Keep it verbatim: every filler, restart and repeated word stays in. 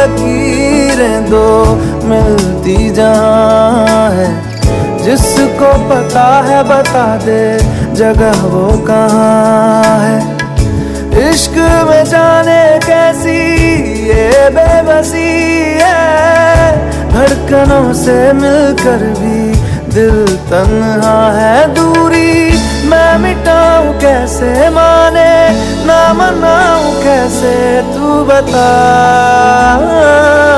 लकीरें दो मिलती जहाँ है। जिसको पता है बता दे जगह वो कहाँ है। इश्क में जाने कैसी ये बेबसी है, धड़कनों से मिलकर भी दिल तन्हा है। दूरी मैं मिटाऊं कैसे, माने ना मनाऊं कैसे, तू बता।